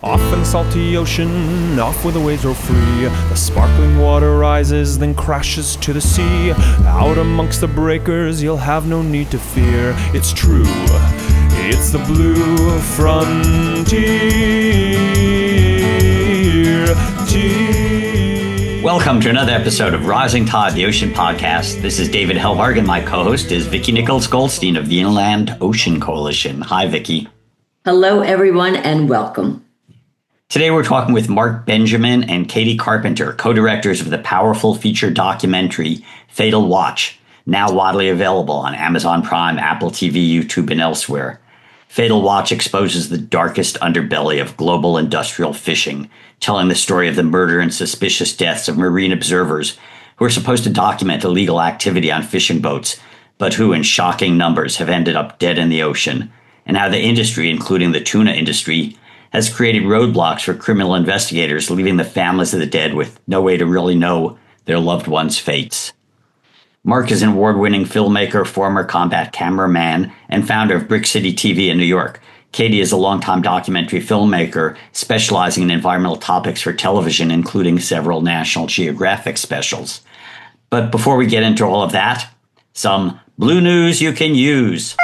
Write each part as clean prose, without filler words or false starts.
Off in the salty ocean, off where the waves roll free. The sparkling water rises, then crashes to the sea. Out amongst the breakers, you'll have no need to fear. It's true, it's the blue frontier. Welcome to another episode of Rising Tide, the Ocean Podcast. This is David Helvarg. My co-host is Vicki Nichols-Goldstein of the Inland Ocean Coalition. Hi, Vicki. Hello, everyone, and welcome. Today we're talking with Mark Benjamin and Katie Carpenter, co-directors of the powerful feature documentary Fatal Watch, now widely available on Amazon Prime, Apple TV, YouTube, and elsewhere. Fatal Watch exposes the darkest underbelly of global industrial fishing, telling the story of the murder and suspicious deaths of marine observers who are supposed to document illegal activity on fishing boats, but who in shocking numbers have ended up dead in the ocean, and how the industry, including the tuna industry, has created roadblocks for criminal investigators, leaving the families of the dead with no way to really know their loved ones' fates. Mark is an award-winning filmmaker, former combat cameraman, and founder of Brick City TV in New York. Katie is a longtime documentary filmmaker specializing in environmental topics for television, including several National Geographic specials. But before we get into all of that, some blue news you can use.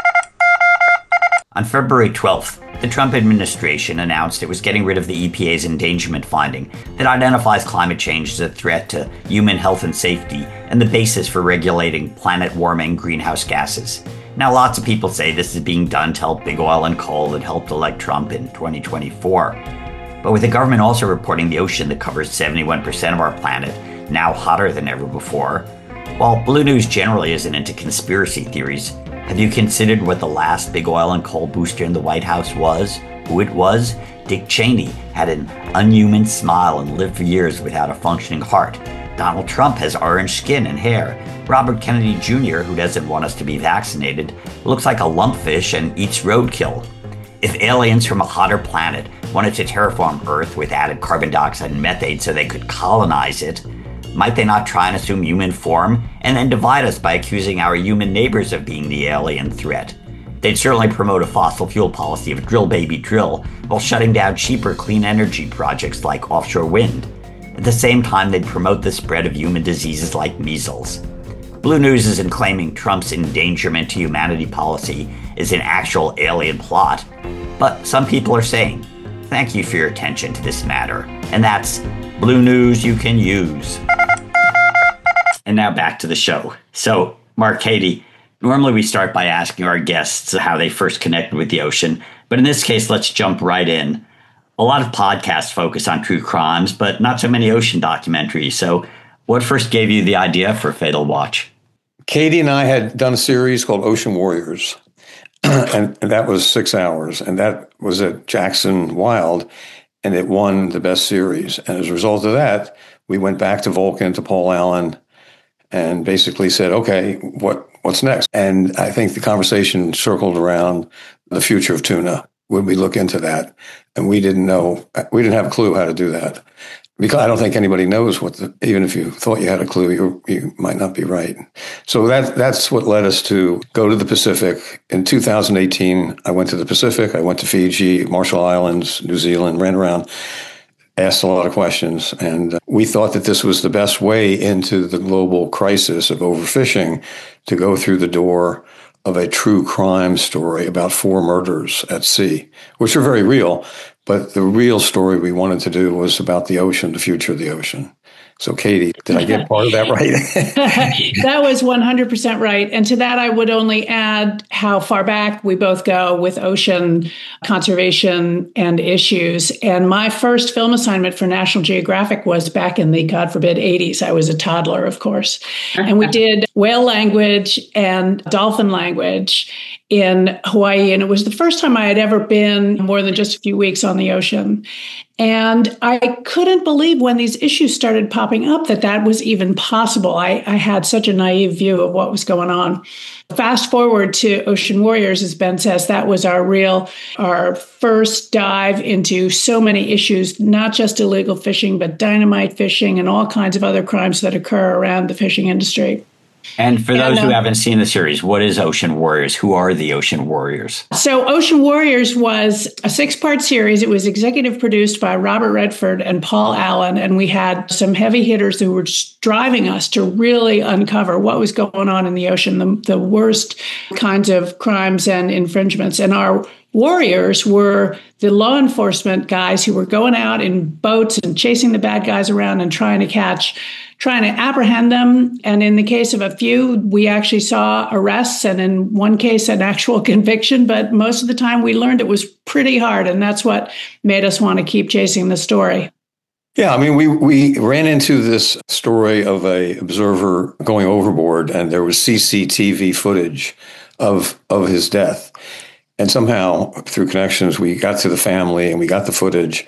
On February 12th, the Trump administration announced it was getting rid of the EPA's endangerment finding that identifies climate change as a threat to human health and safety and the basis for regulating planet-warming greenhouse gases. Now, lots of people say this is being done to help big oil and coal that helped elect Trump in 2024. But with the government also reporting the ocean that covers 71% of our planet now hotter than ever before, while Blue News generally isn't into conspiracy theories, have you considered what the last big oil and coal booster in the White House was? Who it was? Dick Cheney had an unhuman smile and lived for years without a functioning heart. Donald Trump has orange skin and hair. Robert Kennedy Jr., who doesn't want us to be vaccinated, looks like a lumpfish and eats roadkill. If aliens from a hotter planet wanted to terraform Earth with added carbon dioxide and methane so they could colonize it, might they not try and assume human form and then divide us by accusing our human neighbors of being the alien threat? They'd certainly promote a fossil fuel policy of drill baby drill while shutting down cheaper clean energy projects like offshore wind. At the same time, they'd promote the spread of human diseases like measles. Blue News isn't claiming Trump's endangerment to humanity policy is an actual alien plot, but some people are saying, thank you for your attention to this matter. And that's Blue News you can use. And now back to the show. So, Mark, Katie, normally we start by asking our guests how they first connected with the ocean, but in this case, let's jump right in. A lot of podcasts focus on true crimes, but not so many ocean documentaries. So what first gave you the idea for Fatal Watch? Katie and I had done a series called Ocean Warriors, and that was 6 hours, and that was at Jackson Wild, and it won the best series. And as a result of that, we went back to Vulcan, to Paul Allen, and basically said, okay, what's next? And I think the conversation circled around the future of tuna. Would we look into that? And we didn't know, we didn't have a clue how to do that. Because I don't think anybody knows even if you thought you had a clue, you might not be right. So that's what led us to go to the Pacific. In 2018, I went to the Pacific. I went to Fiji, Marshall Islands, New Zealand, ran around, asked a lot of questions. And we thought that this was the best way into the global crisis of overfishing to go through the door of a true crime story about 4 murders at sea, which are very real. But the real story we wanted to do was about the ocean, the future of the ocean. So, Katie, did I get part of that right? That was 100% right. And to that, I would only add how far back we both go with ocean conservation and issues. And my first film assignment for National Geographic was back in the, God forbid, 80s. I was a toddler, of course. And we did whale language and dolphin language in Hawaii. And it was the first time I had ever been more than just a few weeks on the ocean. And I couldn't believe when these issues started popping up that was even possible. I had such a naive view of what was going on. Fast forward to Ocean Warriors, as Ben says, that was our first dive into so many issues, not just illegal fishing, but dynamite fishing and all kinds of other crimes that occur around the fishing industry. And for those who haven't seen the series, what is Ocean Warriors? Who are the Ocean Warriors? So Ocean Warriors was a 6-part series. It was executive produced by Robert Redford and Paul Allen. And we had some heavy hitters who were driving us to really uncover what was going on in the ocean, the worst kinds of crimes and infringements. And our warriors were the law enforcement guys who were going out in boats and chasing the bad guys around and trying to apprehend them. And in the case of a few, we actually saw arrests, and in one case, an actual conviction. But most of the time, we learned it was pretty hard. And that's what made us want to keep chasing the story. Yeah, I mean, we ran into this story of a observer going overboard, and there was CCTV footage of his death. And somehow, through connections, we got to the family and we got the footage.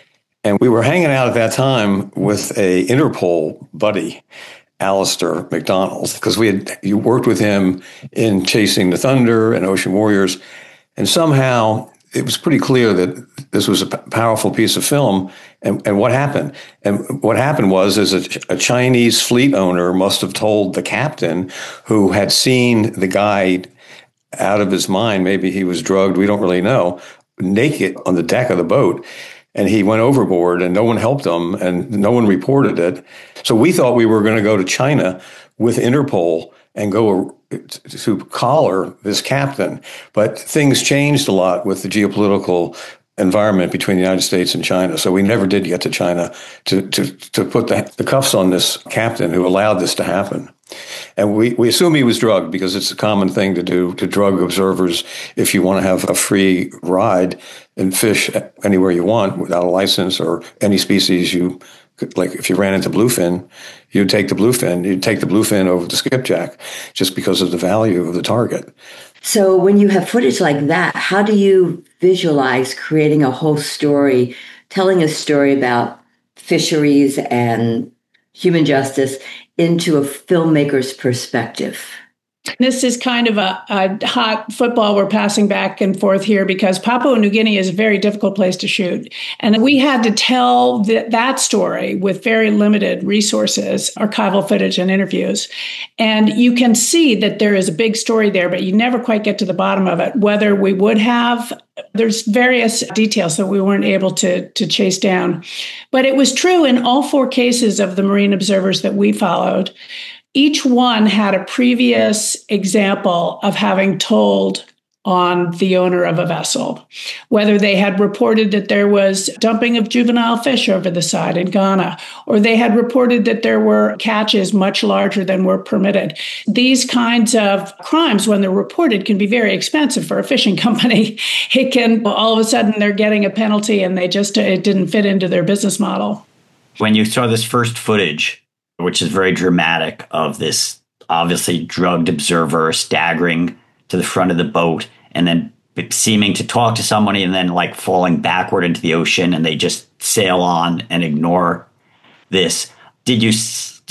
And we were hanging out at that time with a Interpol buddy, Alistair McDonald, because you worked with him in Chasing the Thunder and Ocean Warriors. And somehow it was pretty clear that this was a powerful piece of film. And what happened? And what happened was a Chinese fleet owner must have told the captain, who had seen the guy out of his mind, maybe he was drugged, we don't really know, naked on the deck of the boat. And he went overboard and no one helped him and no one reported it. So we thought we were going to go to China with Interpol and go to collar this captain. But things changed a lot with the geopolitical environment between the United States and China. So we never did get to China to put the cuffs on this captain who allowed this to happen. And we assume he was drugged because it's a common thing to do, to drug observers if you want to have a free ride and fish anywhere you want without a license or any species you like. If you ran into bluefin, you'd take the bluefin over the skipjack just because of the value of the target. So when you have footage like that, how do you visualize creating a whole story, telling a story about fisheries and human justice into a filmmaker's perspective? This is kind of a hot football we're passing back and forth here, because Papua New Guinea is a very difficult place to shoot. And we had to tell that story with very limited resources, archival footage and interviews. And you can see that there is a big story there, but you never quite get to the bottom of it. Whether we would have, there's various details that we weren't able to chase down. But it was true in all 4 cases of the marine observers that we followed. Each one had a previous example of having told on the owner of a vessel, whether they had reported that there was dumping of juvenile fish over the side in Ghana, or they had reported that there were catches much larger than were permitted. These kinds of crimes, when they're reported, can be very expensive for a fishing company. It can, all of a sudden, they're getting a penalty and it didn't fit into their business model. When you saw this first footage, which is very dramatic, of this obviously drugged observer staggering to the front of the boat and then seeming to talk to somebody and then like falling backward into the ocean, and they just sail on and ignore this. Did you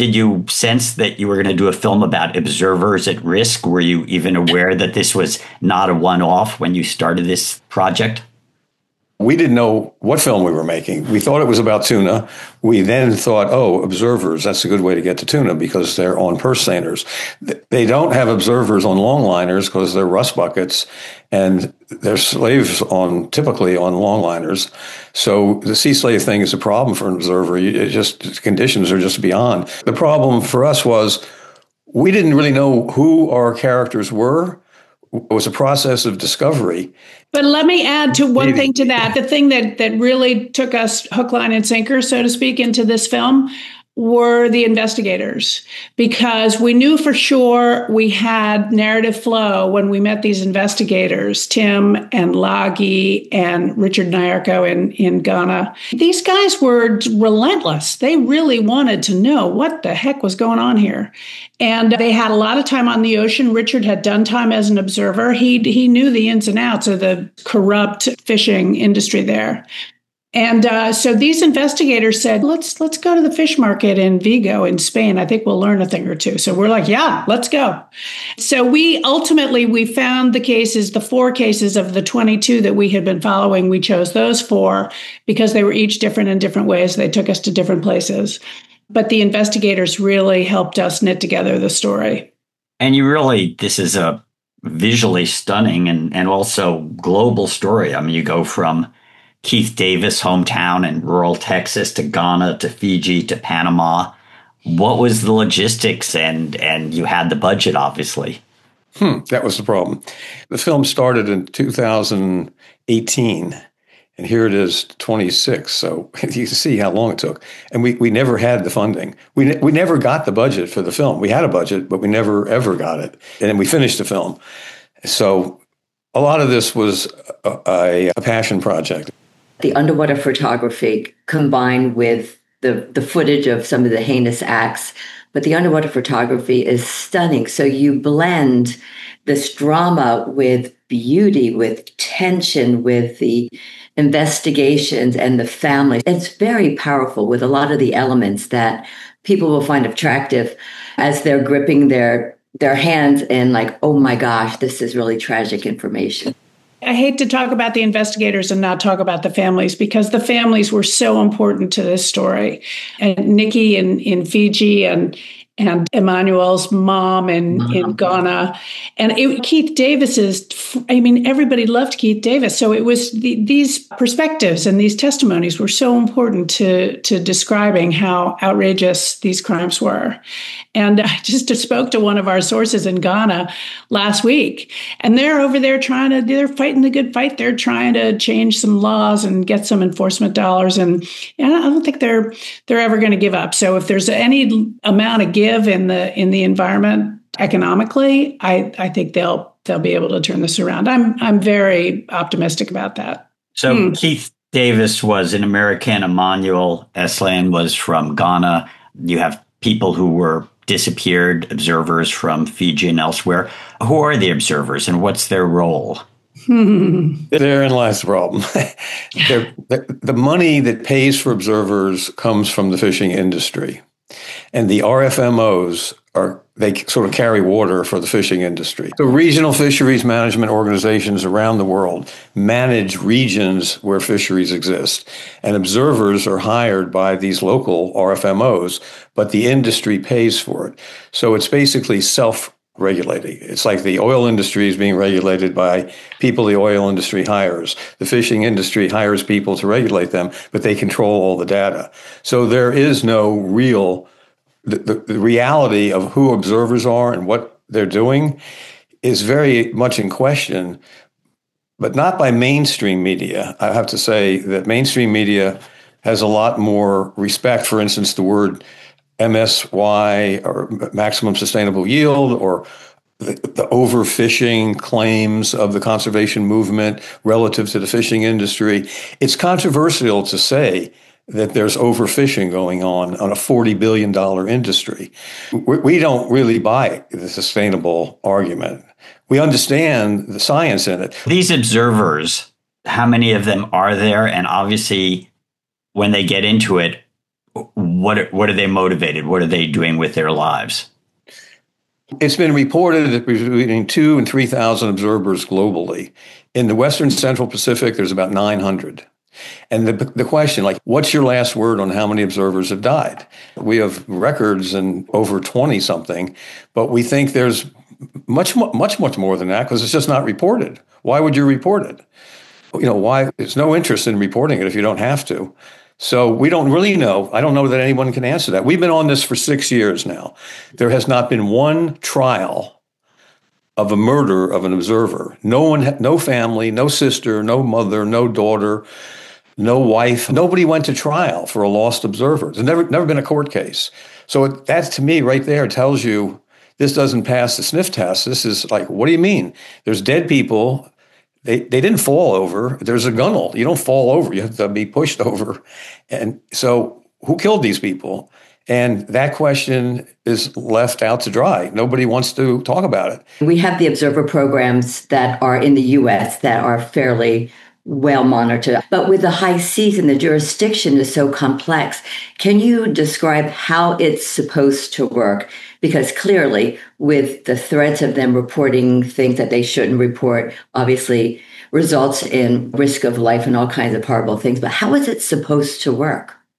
sense that you were going to do a film about observers at risk? Were you even aware that this was not a one-off when you started this project? We didn't know what film we were making. We thought it was about tuna. We then thought, observers, that's a good way to get to tuna because they're on purse seiners. They don't have observers on longliners because they're rust buckets and they're slaves typically on longliners. So the sea slave thing is a problem for an observer. Conditions are just beyond. The problem for us was we didn't really know who our characters were. It was a process of discovery. But let me add to one thing to that. The thing that really took us hook, line, and sinker, so to speak, into this film were the investigators, because we knew for sure we had narrative flow when we met these investigators, Tim and Lagi and Richard Nyarko in Ghana. These guys were relentless. They really wanted to know what the heck was going on here. And they had a lot of time on the ocean. Richard had done time as an observer. He knew the ins and outs of the corrupt fishing industry there. And so these investigators said, let's go to the fish market in Vigo in Spain. I think we'll learn a thing or two. So we're like, yeah, let's go. So we found the 4 cases of the 22 that we had been following. We chose those 4 because they were each different in different ways. They took us to different places. But the investigators really helped us knit together the story. And this is a visually stunning and also global story. I mean, you go from Keith Davis' hometown in rural Texas to Ghana to Fiji to Panama. What was the logistics? And you had the budget, obviously. That was the problem. The film started in 2018, and here it is 26. So you can see how long it took. And we never had the funding. We never got the budget for the film. We had a budget, but we never, ever got it. And then we finished the film. So a lot of this was a passion project. The underwater photography combined with the footage of some of the heinous acts, but the underwater photography is stunning. So you blend this drama with beauty, with tension, with the investigations and the family. It's very powerful with a lot of the elements that people will find attractive as they're gripping their hands and like, oh my gosh, this is really tragic information. I hate to talk about the investigators and not talk about the families, because the families were so important to this story. And Nikki in Fiji and Emmanuel's mom in Ghana. And Keith Davis's, everybody loved Keith Davis. So it was these perspectives and these testimonies were so important to describing how outrageous these crimes were. And I just spoke to one of our sources in Ghana last week, and they're over there they're fighting the good fight. They're trying to change some laws and get some enforcement dollars. And I don't think they're ever going to give up. So if there's any amount of give in the environment economically, I think they'll be able to turn this around. I'm very optimistic about that. So Keith Davis was an American. Emmanuel Eslan was from Ghana. You have people who were disappeared, observers from Fiji and elsewhere. Who are the observers and what's their role? Therein lies the problem. The money that pays for observers comes from the fishing industry. And the RFMOs they sort of carry water for the fishing industry. So regional fisheries management organizations around the world manage regions where fisheries exist. And observers are hired by these local RFMOs, but the industry pays for it. So it's basically self-regulating. It's like the oil industry is being regulated by people the oil industry hires. The fishing industry hires people to regulate them, but they control all the data. So there is no real... The reality of who observers are and what they're doing is very much in question, but not by mainstream media. I have to say that mainstream media has a lot more respect, for instance, the word MSY or maximum sustainable yield, or the overfishing claims of the conservation movement relative to the fishing industry. It's controversial to say that there's overfishing going on a $40 billion industry. We don't really buy the sustainable argument. We understand the science in it. These observers, how many of them are there? And obviously, when they get into it, what are they motivated? What are they doing with their lives? It's been reported that between 2,000 and 3,000 observers globally. In the Western Central Pacific, there's about 900. And the question, like, what's your last word on how many observers have died? We have records and over 20 something, but we think there's much more than that because it's just not reported. Why would you report it? Why? There's no interest in reporting it if you don't have to. So we don't really know. I don't know that anyone can answer that. We've been on this for 6 years now. There has not been one trial of a murder of an observer. No one, no family, no sister, no mother, no daughter, no wife. Nobody went to trial for a lost observer. There's never been a court case. So that, to me, right there tells you this doesn't pass the sniff test. This is like, what do you mean? There's dead people. They didn't fall over. There's a gunnel. You don't fall over. You have to be pushed over. And so who killed these people? And that question is left out to dry. Nobody wants to talk about it. We have the observer programs that are in the U.S. that are fairly well monitored. But with the high seas and the jurisdiction is so complex, can you describe how it's supposed to work? Because clearly, with the threats of them reporting things that they shouldn't report, obviously results in risk of life and all kinds of horrible things. But how is it supposed to work?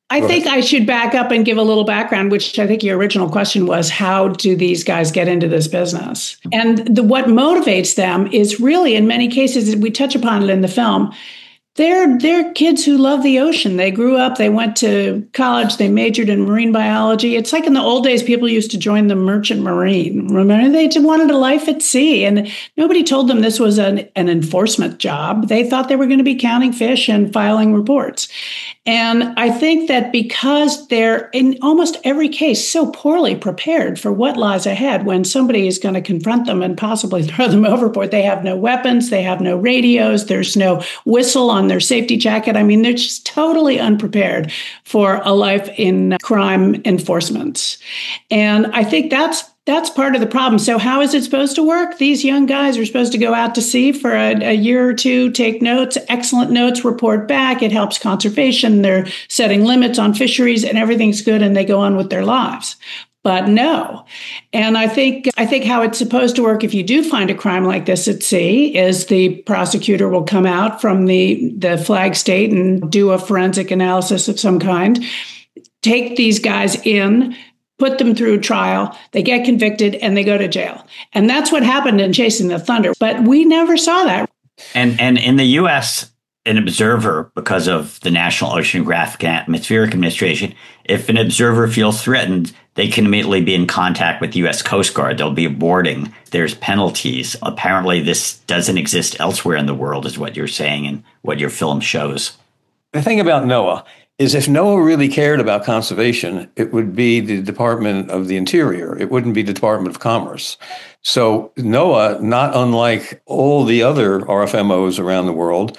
I think I should back up and give a little background, which I think your original question was, how do these guys get into this business? And what motivates them is really, in many cases, we touch upon it in the film, they're kids who love the ocean. They grew up, they went to college, they majored in marine biology. It's like in the old days, people used to join the merchant marine. Remember, they just wanted a life at sea. And nobody told them this was an enforcement job. They thought they were going to be counting fish and filing reports. And I think that because they're, in almost every case, so poorly prepared for what lies ahead when somebody is going to confront them and possibly throw them overboard, they have no weapons, they have no radios, there's no whistle on their safety jacket. I mean, they're just totally unprepared for a life in crime enforcement. And I think that's part of the problem. So how is it supposed to work? These young guys are supposed to go out to sea for a year or two, take notes, excellent notes, report back. It helps conservation. They're setting limits on fisheries and everything's good and they go on with their lives. But no. And I think how it's supposed to work if you do find a crime like this at sea is the prosecutor will come out from the flag state and do a forensic analysis of some kind, take these guys in, put them through trial, they get convicted, and they go to jail. And that's what happened in Chasing the Thunder. But we never saw that. And in the U.S., an observer, because of the National Oceanographic and Atmospheric Administration, if an observer feels threatened, they can immediately be in contact with the U.S. Coast Guard. They'll be boarding. There's penalties. Apparently, this doesn't exist elsewhere in the world, is what you're saying and what your film shows. The thing about NOAA is if NOAA really cared about conservation, it would be the Department of the Interior. It wouldn't be the Department of Commerce. So NOAA, not unlike all the other RFMOs around the world,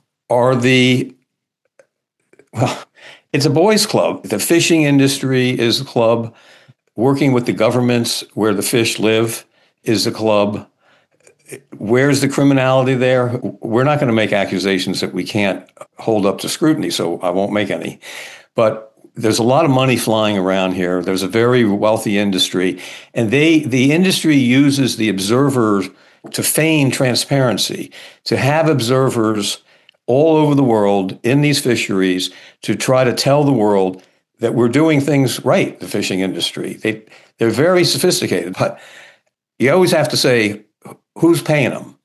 it's a boys' club. The fishing industry is a club. Working with the governments where the fish live is a club. Where's the criminality there? We're not going to make accusations that we can't hold up to scrutiny, so I won't make any. But there's a lot of money flying around here. There's a very wealthy industry, and the industry uses the observers to feign transparency, to have observers all over the world in these fisheries to try to tell the world that we're doing things right, the fishing industry. They're very sophisticated, but you always have to say, who's paying them?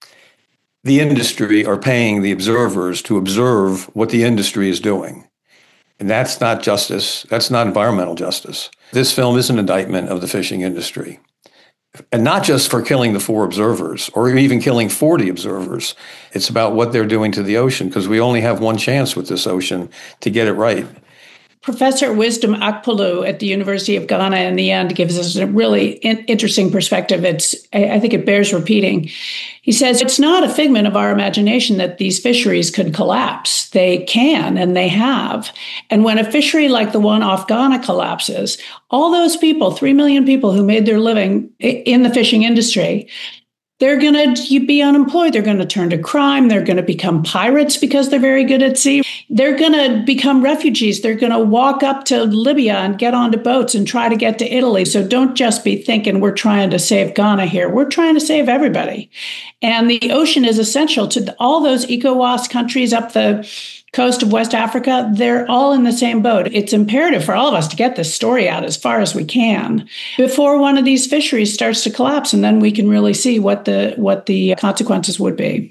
The industry are paying the observers to observe what the industry is doing. And that's not justice. That's not environmental justice. This film is an indictment of the fishing industry. And not just for killing the 4 observers or even killing 40 observers. It's about what they're doing to the ocean, because we only have one chance with this ocean to get it right. Professor Wisdom Akpolu at the University of Ghana in the end gives us a really interesting perspective. I think it bears repeating. He says, it's not a figment of our imagination that these fisheries could collapse. They can, and they have. And when a fishery like the one off Ghana collapses, all those people, 3 million people who made their living in the fishing industry, they're going to be unemployed. They're going to turn to crime. They're going to become pirates because they're very good at sea. They're going to become refugees. They're going to walk up to Libya and get onto boats and try to get to Italy. So don't just be thinking we're trying to save Ghana here. We're trying to save everybody. And the ocean is essential to all those ECOWAS countries up the coast of West Africa. They're all in the same boat. It's imperative for all of us to get this story out as far as we can before one of these fisheries starts to collapse, and then we can really see what the consequences would be.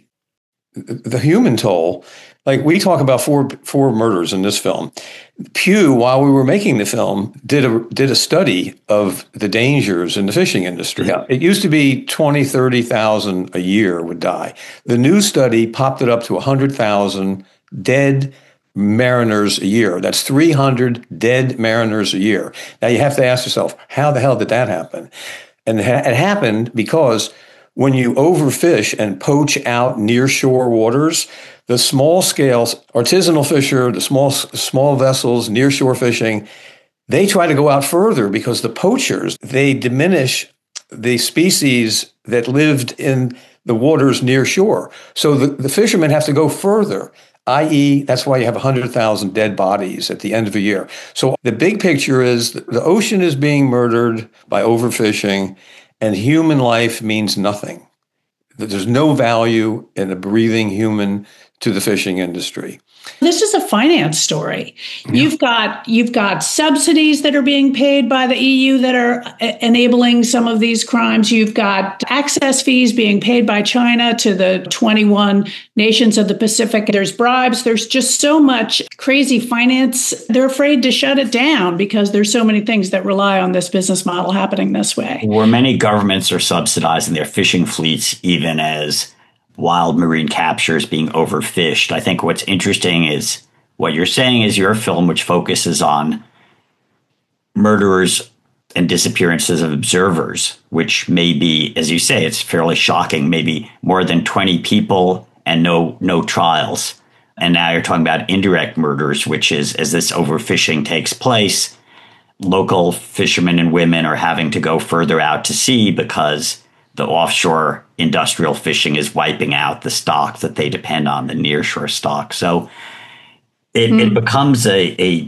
The human toll, like we talk about four murders in this film. Pew, while we were making the film, did a study of the dangers in the fishing industry. Yeah. It used to be 20, 30,000 a year would die. The new study popped it up to 100,000 dead mariners a year. That's 300 dead mariners a year. Now you have to ask yourself, how the hell did that happen? And it happened because when you overfish and poach out nearshore waters, the small scales, artisanal fisher, the small vessels, nearshore fishing, they try to go out further because the poachers, they diminish the species that lived in the waters near shore. So the fishermen have to go further, i.e., that's why you have 100,000 dead bodies at the end of a year. So the big picture is the ocean is being murdered by overfishing, and human life means nothing. There's no value in a breathing human to the fishing industry. This is a finance story. Yeah. You've got subsidies that are being paid by the EU that are enabling some of these crimes. You've got access fees being paid by China to the 21 nations of the Pacific. There's bribes. There's just so much crazy finance. They're afraid to shut it down because there's so many things that rely on this business model happening this way. Where many governments are subsidizing their fishing fleets, even as wild marine capture is being overfished. I think what's interesting is what you're saying is your film, which focuses on murderers and disappearances of observers, which may be, as you say, it's fairly shocking, maybe more than 20 people and no trials. And now you're talking about indirect murders, which is, as this overfishing takes place, local fishermen and women are having to go further out to sea because the offshore industrial fishing is wiping out the stock that they depend on, the nearshore stock. So it becomes a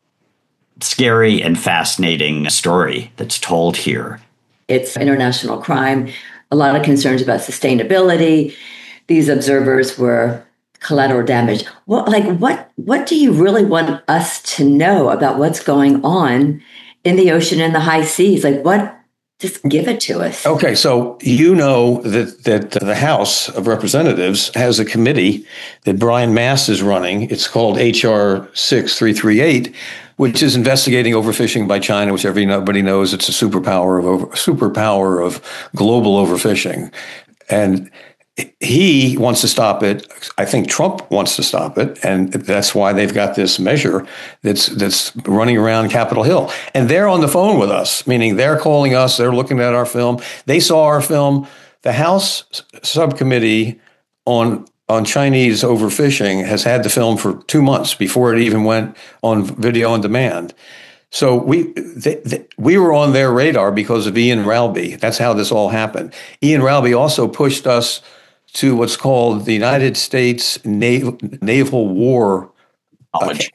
scary and fascinating story that's told here. It's international crime, a lot of concerns about sustainability. These observers were collateral damage. What do you really want us to know about what's going on in the ocean and the high seas? Just give it to us. Okay, so you know that the House of Representatives has a committee that Brian Mast is running. It's called H.R. 6338, which is investigating overfishing by China, which everybody knows it's a superpower of global overfishing. And he wants to stop it. I think Trump wants to stop it. And that's why they've got this measure that's running around Capitol Hill. And they're on the phone with us, meaning they're calling us. They're looking at our film. They saw our film. The House subcommittee on Chinese overfishing has had the film for 2 months before it even went on video on demand. So we were on their radar because of Ian Ralby. That's how this all happened. Ian Ralby also pushed us to what's called the United States Naval War College.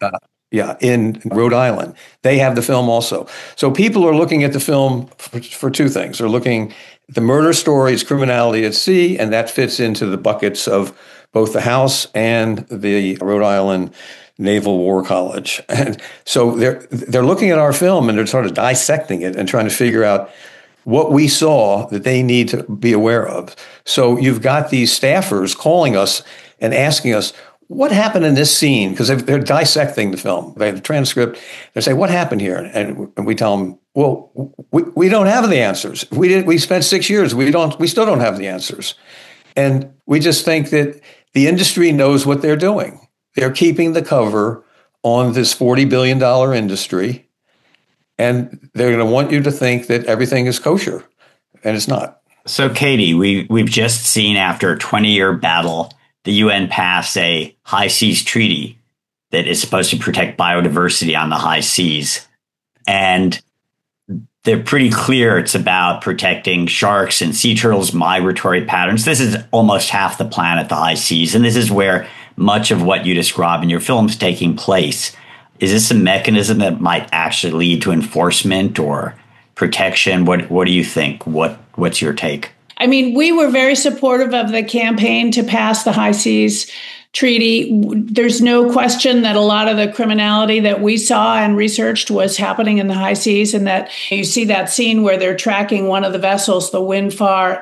In Rhode Island. They have the film also. So people are looking at the film for two things. They're looking at the murder stories, criminality at sea, and that fits into the buckets of both the House and the Rhode Island Naval War College. And so they're looking at our film and they're sort of dissecting it and trying to figure out what we saw that they need to be aware of. So you've got these staffers calling us and asking us, what happened in this scene? Because they're dissecting the film. They have the transcript. They say, what happened here? And we tell them, well, we don't have the answers. We spent 6 years. We still don't have the answers. And we just think that the industry knows what they're doing. They're keeping the cover on this $40 billion industry. And they're going to want you to think that everything is kosher, and it's not. So, Katie, we've just seen after a 20-year battle, the UN pass a high seas treaty that is supposed to protect biodiversity on the high seas. And they're pretty clear it's about protecting sharks and sea turtles' migratory patterns. This is almost half the planet, the high seas. And this is where much of what you describe in your film is taking place. Is this a mechanism that might actually lead to enforcement or protection? What do you think? What's your take? I mean, we were very supportive of the campaign to pass the High Seas Treaty. There's no question that a lot of the criminality that we saw and researched was happening in the high seas, and that you see that scene where they're tracking one of the vessels, the Windfar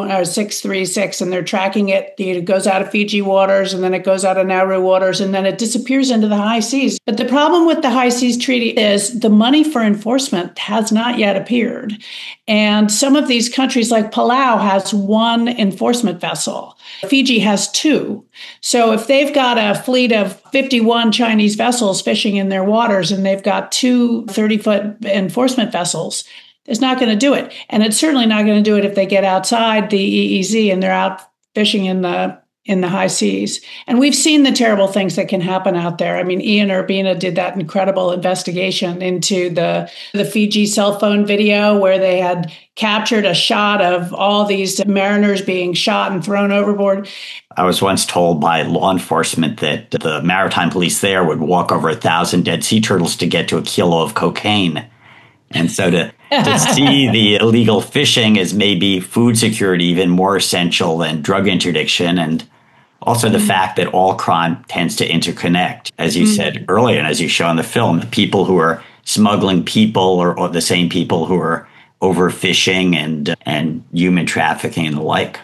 636, and they're tracking it. It goes out of Fiji waters, and then it goes out of Nauru waters, and then it disappears into the high seas. But the problem with the High Seas Treaty is the money for enforcement has not yet appeared. And some of these countries, like Palau, has one enforcement vessel. Fiji has two. So if they've got a fleet of 51 Chinese vessels fishing in their waters and they've got two 30-foot enforcement vessels, it's not going to do it. And it's certainly not going to do it if they get outside the EEZ and they're out fishing in the high seas. And we've seen the terrible things that can happen out there. I mean, Ian Urbina did that incredible investigation into the Fiji cell phone video where they had captured a shot of all these mariners being shot and thrown overboard. I was once told by law enforcement that the maritime police there would walk over 1,000 dead sea turtles to get to a kilo of cocaine. And so to see the illegal fishing as maybe food security even more essential than drug interdiction. And Also, the fact that all crime tends to interconnect, as you said earlier, and as you show in the film, the people who are smuggling people or the same people who are overfishing and human trafficking and the like.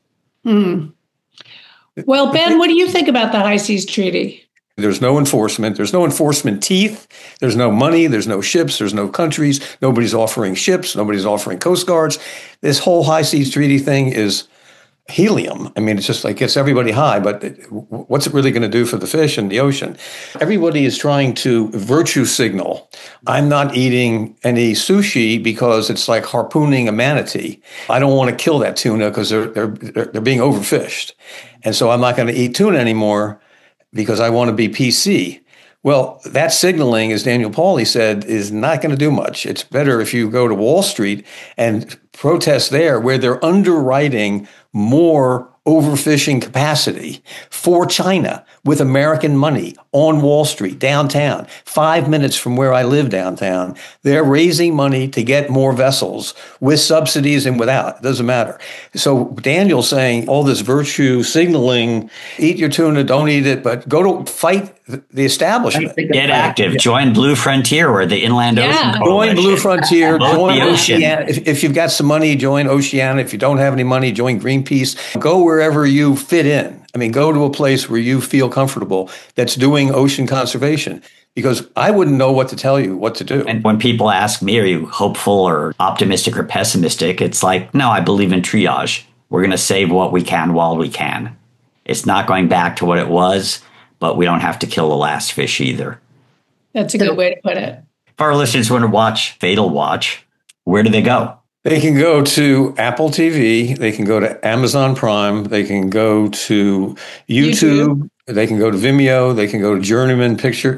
Well, Ben, what do you think about the High Seas Treaty? There's no enforcement. There's no enforcement teeth. There's no money. There's no ships. There's no countries. Nobody's offering ships. Nobody's offering coast guards. This whole High Seas Treaty thing is helium. I mean, it's just like gets everybody high, but what's it really going to do for the fish in the ocean? Everybody is trying to virtue signal. I'm not eating any sushi because it's like harpooning a manatee. I don't want to kill that tuna because they're being overfished. And so I'm not going to eat tuna anymore because I want to be PC. Well, that signaling, as Daniel Pauly said, is not going to do much. It's better if you go to Wall Street and protest there where they're underwriting more overfishing capacity for China with American money on Wall Street, downtown, 5 minutes from where I live downtown. They're raising money to get more vessels with subsidies and without. It doesn't matter. So Daniel's saying all this virtue signaling, eat your tuna, don't eat it, but go to fight the establishment. Get active. Join Blue Frontier or the Inland Ocean Coalition. Join Blue Frontier. Join the ocean. Oceana. If you've got some money, join Oceana. If you don't have any money, join Greenpeace. Go wherever you fit in. I mean, go to a place where you feel comfortable that's doing ocean conservation, because I wouldn't know what to tell you what to do. And when people ask me, are you hopeful or optimistic or pessimistic? It's like, no, I believe in triage. We're going to save what we can while we can. It's not going back to what it was, but we don't have to kill the last fish either. That's a good way to put it. If our listeners want to watch Fatal Watch, where do they go? They can go to Apple TV. They can go to Amazon Prime. They can go to YouTube. They can go to Vimeo. They can go to Journeyman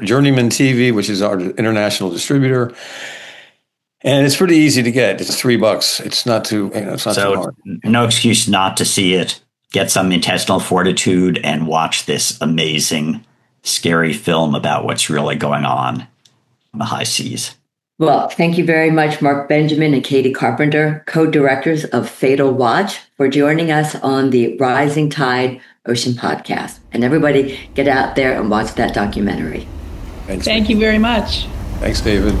TV, which is our international distributor. And it's pretty easy to get. It's $3. It's not too, it's not too hard. No excuse not to see it. Get some intestinal fortitude and watch this amazing, scary film about what's really going on in the high seas. Well, thank you very much, Mark Benjamin and Katie Carpenter, co-directors of Fatal Watch, for joining us on the Rising Tide Ocean podcast. And everybody get out there and watch that documentary. Thank you very much. Thanks, David.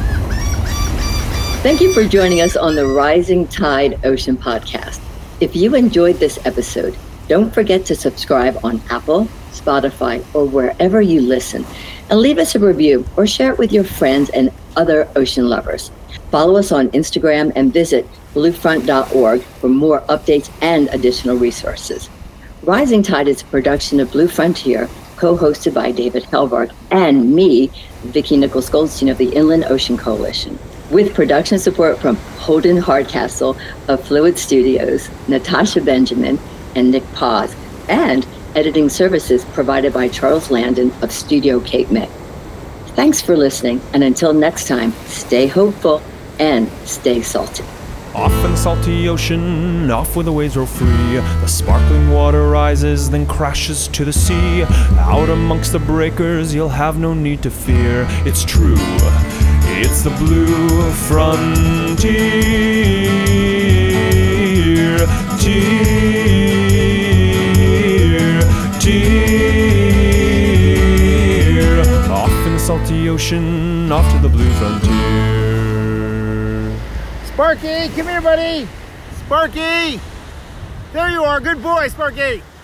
Thank you for joining us on the Rising Tide Ocean podcast. If you enjoyed this episode, don't forget to subscribe on Apple, Spotify, or wherever you listen, and leave us a review or share it with your friends and other ocean lovers. Follow us on Instagram and visit bluefront.org for more updates and additional resources. Rising Tide is a production of Blue Frontier, co-hosted by David Helvark and me, Vicki Nichols Goldstein of the Inland Ocean Coalition, with production support from Holden Hardcastle of Fluid Studios, Natasha Benjamin, and Nick Paz, and editing services provided by Charles Landon of Studio Cape May. Thanks for listening, and until next time, stay hopeful and stay salty. Off in the salty ocean, off where the waves roll free. The sparkling water rises, then crashes to the sea. Out amongst the breakers, you'll have no need to fear. It's true, it's the Blue Frontier. Off in the salty ocean, off to the Blue Frontier. Sparky, come here, buddy. Sparky! There you are. Good boy, Sparky.